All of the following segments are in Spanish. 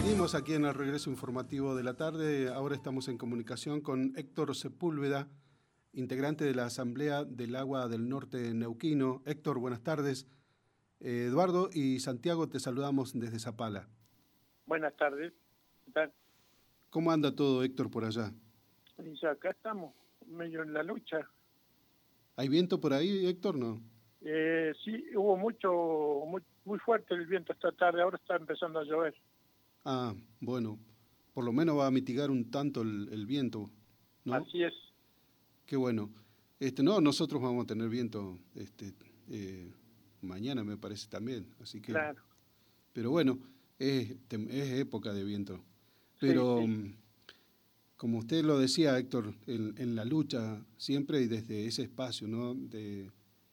Seguimos aquí en el regreso informativo de la tarde. Ahora estamos en comunicación con Héctor Sepúlveda, integrante de la Asamblea del Agua del Norte Neuquino. Héctor, buenas tardes. Eduardo y Santiago, te saludamos desde Zapala. Buenas tardes. ¿Qué tal? ¿Cómo anda todo, Héctor, por allá? Y ya acá estamos, medio en la lucha. ¿Hay viento por ahí, Héctor, no? Sí, hubo muy fuerte el viento esta tarde, ahora está empezando a llover. Ah, bueno, por lo menos va a mitigar un tanto el viento, ¿no? Así es. Qué bueno. No, nosotros vamos a tener viento mañana, me parece también, así que... Claro. Pero bueno, es época de viento. Sí, Pero, sí. como usted lo decía, Héctor, en la lucha siempre y desde ese espacio, ¿no? De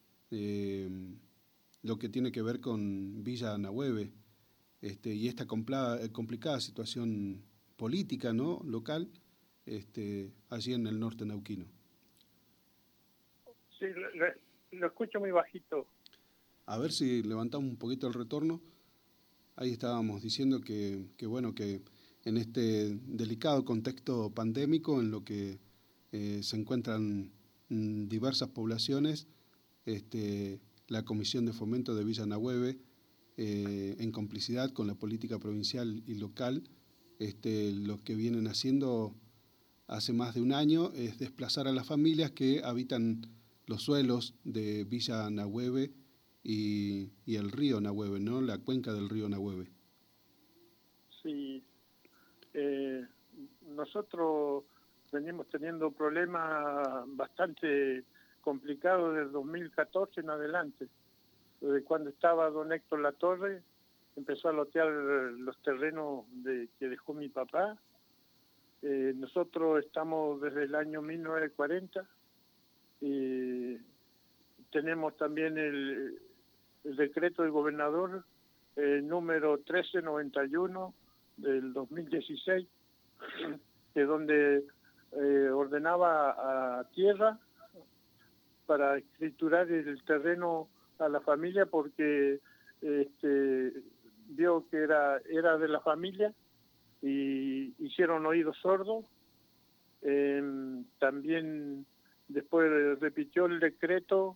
lo que tiene que ver con Villa Nahueve, y esta complicada situación política, ¿no? Local, allí en el norte neuquino. Sí, lo escucho muy bajito. A ver si levantamos un poquito el retorno. Ahí estábamos diciendo que bueno, que en este delicado contexto pandémico en lo que se encuentran diversas poblaciones, la Comisión de Fomento de Villa Nahueve, en complicidad con la política provincial y local, lo que vienen haciendo hace más de un año es desplazar a las familias que habitan los suelos de Villa Nahueve y el río Nahueve, ¿no? La cuenca del río Nahueve. Sí. Nosotros venimos teniendo problemas bastante complicados desde 2014 en adelante. Desde cuando estaba don Héctor Latorre, empezó a lotear los terrenos que dejó mi papá. Nosotros estamos desde el año 1940 y tenemos también el decreto del gobernador número 1391 del 2016, que donde ordenaba a tierra para escriturar el terreno a la familia porque vio que era de la familia y hicieron oídos sordos. También después repitió el decreto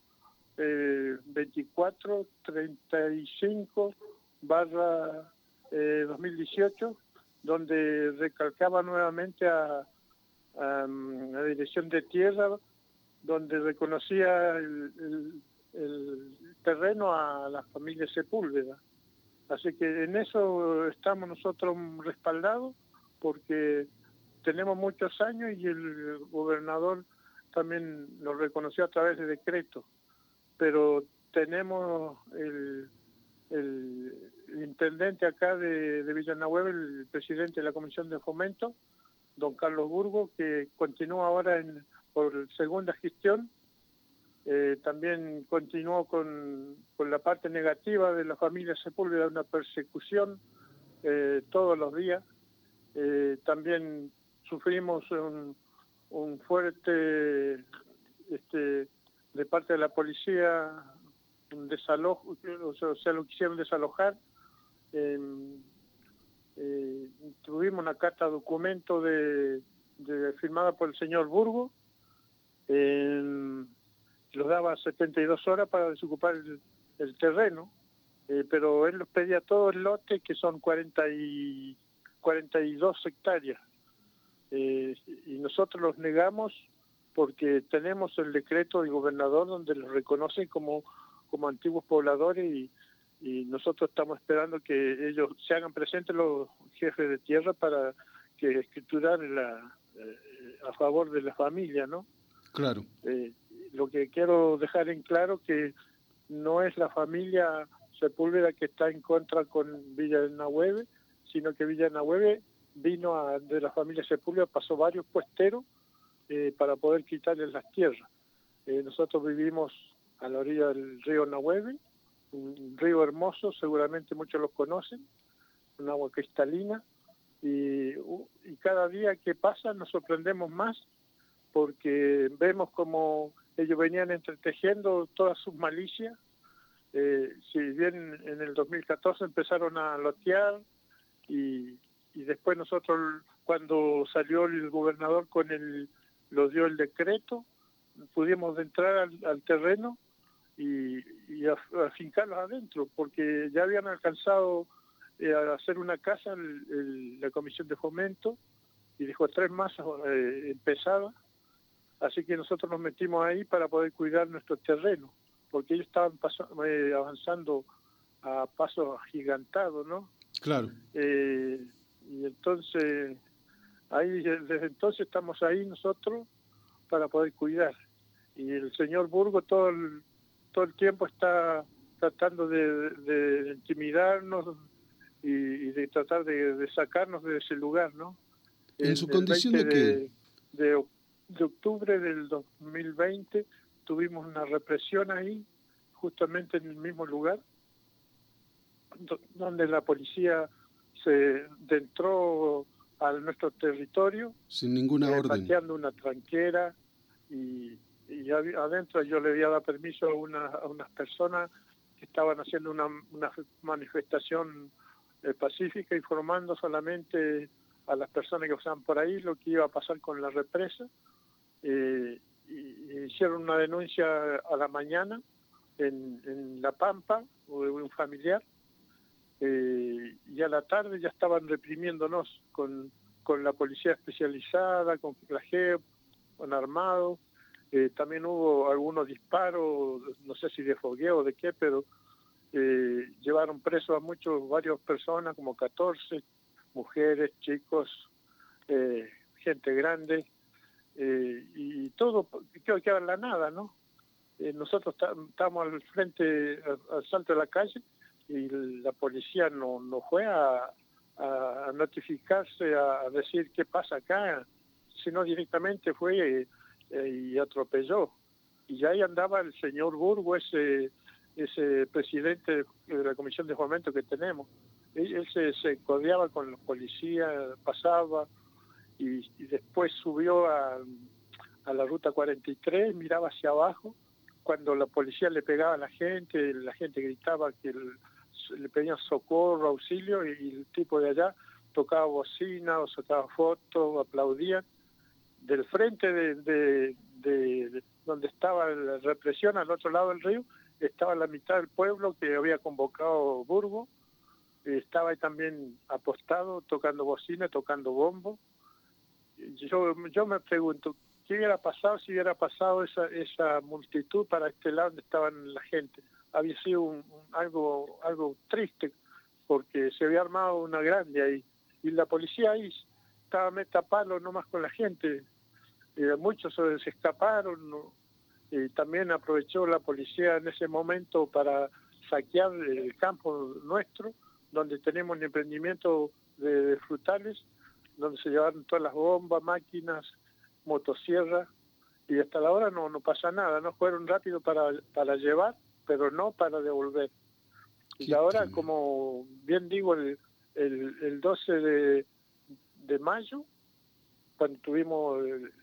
2435/2018, donde recalcaba nuevamente a la Dirección de Tierra, donde reconocía el terreno a la familia Sepúlveda. Así que en eso estamos nosotros respaldados, porque tenemos muchos años y el gobernador también lo reconoció a través de decreto. Pero tenemos el intendente acá de Villa Nahueve, el presidente de la Comisión de Fomento, don Carlos Burgo, que continúa ahora por segunda gestión. También continuó con la parte negativa de la familia Sepúlveda, una persecución todos los días. También sufrimos un fuerte de parte de la policía, un desalojo, o sea, lo quisieron desalojar. Tuvimos una carta documento firmada por el señor Burgo. Los daba 72 horas para desocupar el terreno, pero él los pedía todo el lote, que son 42 hectáreas. Y nosotros los negamos porque tenemos el decreto del gobernador donde los reconoce como antiguos pobladores y nosotros estamos esperando que ellos se hagan presentes, los jefes de tierra, para que escriturar a favor de la familia, ¿no? Claro. Lo que quiero dejar en claro que no es la familia Sepúlveda que está en contra con Villa Nahueve, sino que Villa Nahueve vino de la familia Sepúlveda, pasó varios puesteros para poder quitarles las tierras. Nosotros vivimos a la orilla del río Nahueve, un río hermoso, seguramente muchos lo conocen, un agua cristalina, y cada día que pasa nos sorprendemos más, porque vemos como ellos venían entretejiendo todas sus malicias. Si bien en el 2014 empezaron a lotear y después nosotros, cuando salió el gobernador lo dio el decreto, pudimos entrar al terreno y afincarlos adentro, porque ya habían alcanzado a hacer una casa la Comisión de Fomento, y dejó 3 más empezadas, así que nosotros nos metimos ahí para poder cuidar nuestro terreno, porque ellos estaban avanzando a pasos agigantados, ¿no? Claro. Y entonces, desde entonces estamos ahí nosotros para poder cuidar. Y el señor Burgo todo el tiempo está tratando de intimidarnos y de tratar de sacarnos de ese lugar, ¿no? En su condición de qué? De octubre del 2020 tuvimos una represión ahí, justamente en el mismo lugar, donde la policía se entró a nuestro territorio sin ninguna orden, pateando una tranquera, y adentro yo le había dado permiso a unas personas que estaban haciendo una manifestación pacífica, informando solamente a las personas que pasaban por ahí lo que iba a pasar con la represa. Y hicieron una denuncia a la mañana en La Pampa, de un familiar, y a la tarde ya estaban reprimiéndonos con la policía especializada, con la JEP, con armados. También hubo algunos disparos, no sé si de fogueo o de qué, pero llevaron presos a varias personas, como 14, mujeres, chicos, gente grande, y todo, creo que a la nada, ¿no? Nosotros estábamos al frente, al salto de la calle, y la policía no fue a notificarse, a decir qué pasa acá, sino directamente fue y atropelló. Y ahí andaba el señor Burgo, ese presidente de la Comisión de Fomento que tenemos. Él se codeaba con los policías, pasaba, y después subió a la ruta 43, miraba hacia abajo. Cuando la policía le pegaba a la gente gritaba que le pedían socorro, auxilio, y el tipo de allá tocaba bocina o sacaba fotos, aplaudían. Del frente de donde estaba la represión, al otro lado del río, estaba la mitad del pueblo que había convocado Burgo, estaba ahí también apostado, tocando bocina, tocando bombo. Yo me pregunto, ¿qué hubiera pasado si hubiera pasado esa multitud para este lado donde estaban la gente? Había sido algo triste, porque se había armado una grande ahí, y la policía ahí estaba meta palo nomás con la gente. Muchos se escaparon, ¿no? También aprovechó la policía en ese momento para saquear el campo nuestro, donde tenemos un emprendimiento de frutales, donde se llevaron todas las bombas, máquinas, motosierras, y hasta la hora no pasa nada. No fueron rápido para llevar, pero no para devolver. Y ahora, como bien digo, el 12 de mayo, cuando tuvimos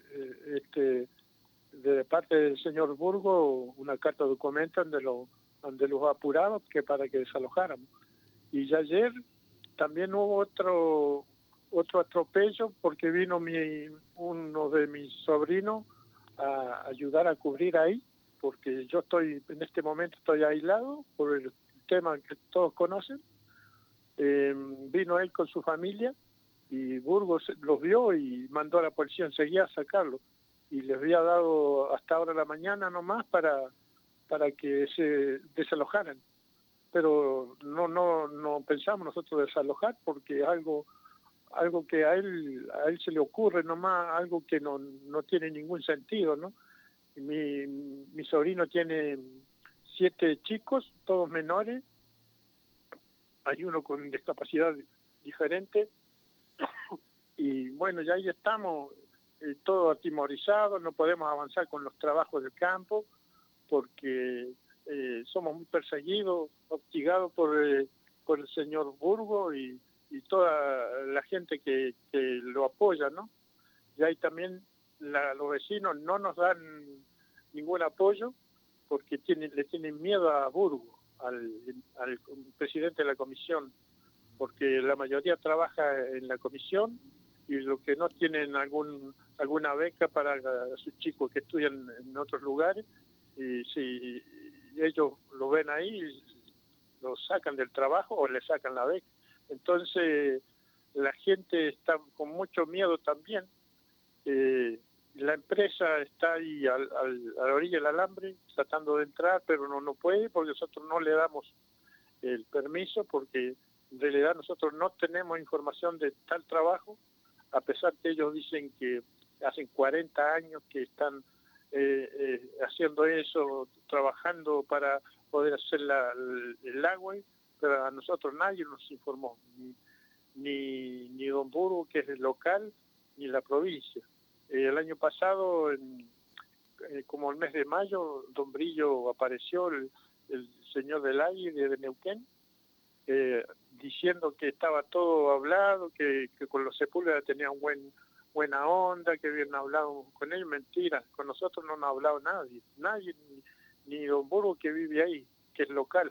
de parte del señor Burgo una carta de documento donde los apuraba para que desalojáramos. Y ya ayer también hubo otro atropello, porque vino uno de mis sobrinos a ayudar a cubrir ahí, porque yo en este momento estoy aislado por el tema que todos conocen. Vino él con su familia, y Burgos los vio y mandó a la policía enseguida a sacarlo, y les había dado hasta ahora la mañana nomás para que se desalojaran, pero no pensamos nosotros desalojar, porque es algo que a él se le ocurre nomás, algo que no tiene ningún sentido, ¿no? Mi sobrino tiene 7 chicos, todos menores, hay uno con discapacidad diferente, y bueno, ya ahí estamos, todos atemorizados, no podemos avanzar con los trabajos del campo, porque somos muy perseguidos, hostigados por el señor Burgo y toda la gente que lo apoya, ¿no? Y ahí también los vecinos no nos dan ningún apoyo, porque le tienen miedo a Burgo, al presidente de la comisión. porque la mayoría trabaja en la comisión y los que no tienen alguna beca para sus chicos que estudian en otros lugares, y si ellos lo ven ahí, lo sacan del trabajo o le sacan la beca. Entonces la gente está con mucho miedo también. La empresa está ahí a la orilla del alambre tratando de entrar, pero no puede porque nosotros no le damos el permiso, porque en realidad nosotros no tenemos información de tal trabajo, a pesar que ellos dicen que hacen 40 años que están haciendo eso, trabajando para poder hacer el agua, pero a nosotros nadie nos informó, ni Don Burgo, que es el local, ni la provincia. El año pasado, como el mes de mayo, Don Brillo apareció, el señor del aire de Neuquén, diciendo que estaba todo hablado, que con los Sepúlveda tenían buena onda, que habían hablado con él. Mentira, con nosotros no nos ha hablado nadie, ni Don Burgo, que vive ahí, que es local.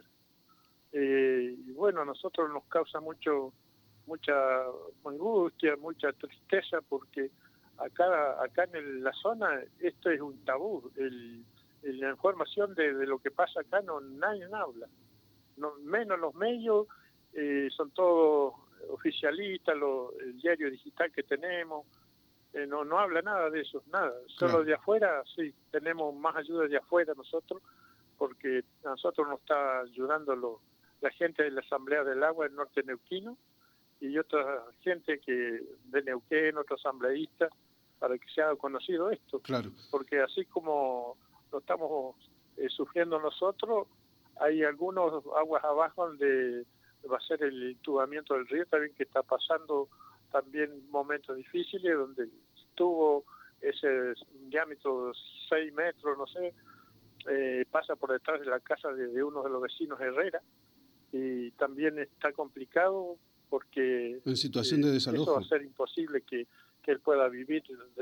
Y bueno, a nosotros nos causa mucha angustia, mucha tristeza, porque acá en la zona esto es un tabú. La información de lo que pasa acá nadie habla, menos los medios, son todos oficialistas, el diario digital que tenemos, no habla nada de eso, nada. Solo Claro. de afuera, sí, tenemos más ayuda de afuera nosotros, porque a nosotros nos está ayudando la gente de la Asamblea del Agua del Norte Neuquino, y otra gente de Neuquén, otros asambleístas, para que se haga conocido esto. Claro. Porque así como lo estamos sufriendo nosotros, hay algunos aguas abajo donde va a ser el entubamiento del río también, que está pasando también momentos difíciles, donde tuvo ese diámetro de 6 metros, no sé, pasa por detrás de la casa de uno de los vecinos Herrera, y también está complicado porque En situación de desalojo. eso va a ser imposible que él pueda vivir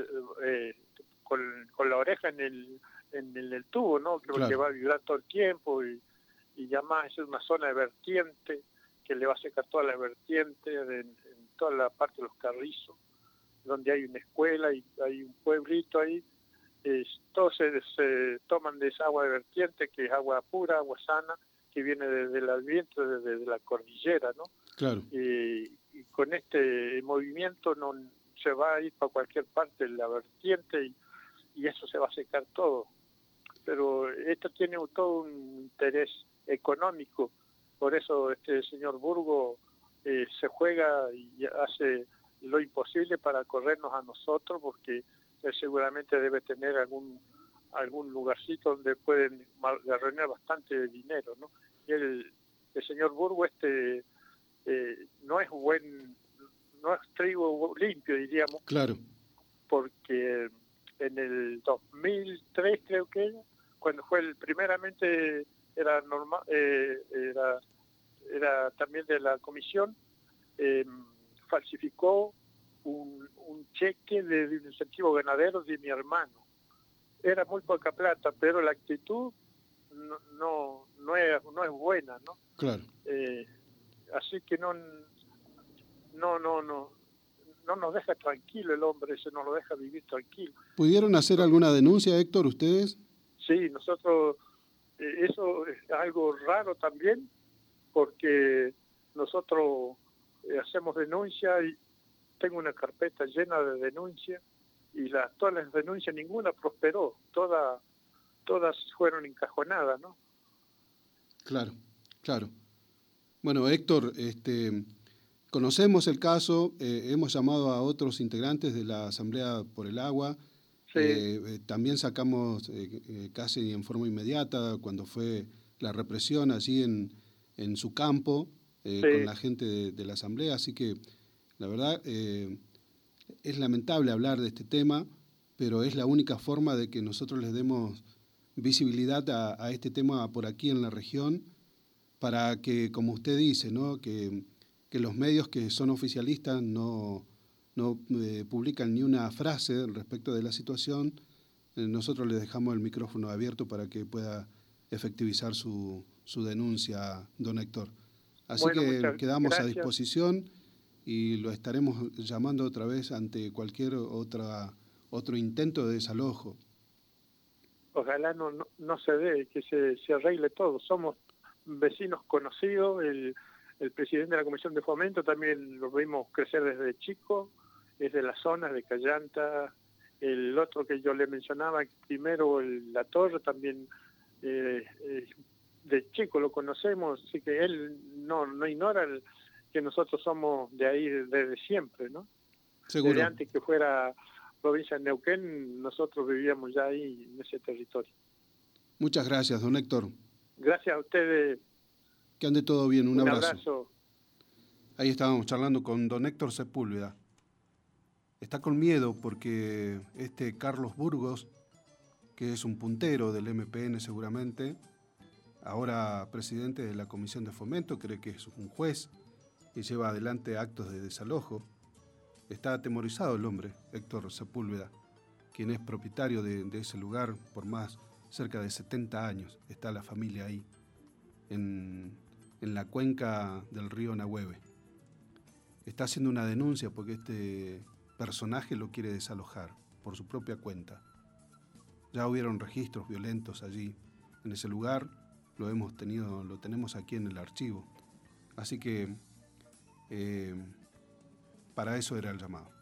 con la oreja en el tubo, ¿no? Creo Claro. que va a vibrar todo el tiempo, y además es una zona de vertiente que le va a secar toda la vertiente en toda la parte de los Carrizos, donde hay una escuela y hay un pueblito ahí. Todos se toman de esa agua de vertiente, que es agua pura, agua sana, que viene del viento, desde la cordillera, ¿no? Claro. Y con este movimiento no se va a ir para cualquier parte de la vertiente, y eso se va a secar todo. Pero esto tiene todo un interés económico, por eso este señor Burgo se juega y hace lo imposible para corrernos a nosotros, porque él seguramente debe tener algún lugarcito donde pueden reunir bastante dinero, ¿no? Y el señor Burgo no es trigo limpio, diríamos. Claro. Porque en el 2003 creo que era, cuando fue primeramente era normal, era también de la comisión, falsificó un cheque de incentivo ganadero de mi hermano. Era muy poca plata, pero la actitud no es buena, ¿no? Claro. Así que no nos deja tranquilo el hombre, ese no lo deja vivir tranquilo. ¿Pudieron hacer alguna denuncia, Héctor, ustedes? Sí, nosotros, eso es algo raro también, porque nosotros hacemos denuncia, y tengo una carpeta llena de denuncias, y todas las denuncias, ninguna prosperó, todas fueron encajonadas, ¿no? Claro, claro. Bueno, Héctor, conocemos el caso, hemos llamado a otros integrantes de la Asamblea por el Agua. Sí. También sacamos casi en forma inmediata cuando fue la represión allí en su campo, Sí. con la gente de la Asamblea. Así que la verdad es lamentable hablar de este tema, pero es la única forma de que nosotros les demos visibilidad a este tema por aquí en la región, para que, como usted dice, ¿no? que los medios que son oficialistas no publican ni una frase respecto de la situación. Nosotros les dejamos el micrófono abierto para que pueda efectivizar su denuncia, don Héctor. Así Bueno, que quedamos gracias. a disposición y lo estaremos llamando otra vez ante cualquier otro intento de desalojo. Ojalá no se dé, que se arregle todo. Somos vecinos conocidos, el presidente de la Comisión de Fomento también lo vimos crecer desde chico, es de la zona de Callanta. El otro que yo le mencionaba primero, La Torre, también de chico lo conocemos, así que él no ignora que nosotros somos de ahí desde siempre, ¿no? Seguro. Desde antes que fuera provincia de Neuquén, nosotros vivíamos ya ahí en ese territorio. Muchas gracias, don Héctor. Gracias a ustedes. Que ande todo bien, un abrazo. Abrazo. Ahí estábamos charlando con don Héctor Sepúlveda. Está con miedo porque Carlos Burgos, que es un puntero del MPN seguramente, ahora presidente de la Comisión de Fomento, cree que es un juez y lleva adelante actos de desalojo. Está atemorizado el hombre, Héctor Sepúlveda, quien es propietario de ese lugar por cerca de 70 años. Está la familia ahí, en la cuenca del río Nahueve. Está haciendo una denuncia porque este personaje lo quiere desalojar por su propia cuenta. Ya hubieron registros violentos allí, en ese lugar, lo tenemos aquí en el archivo. Así que para eso era el llamado.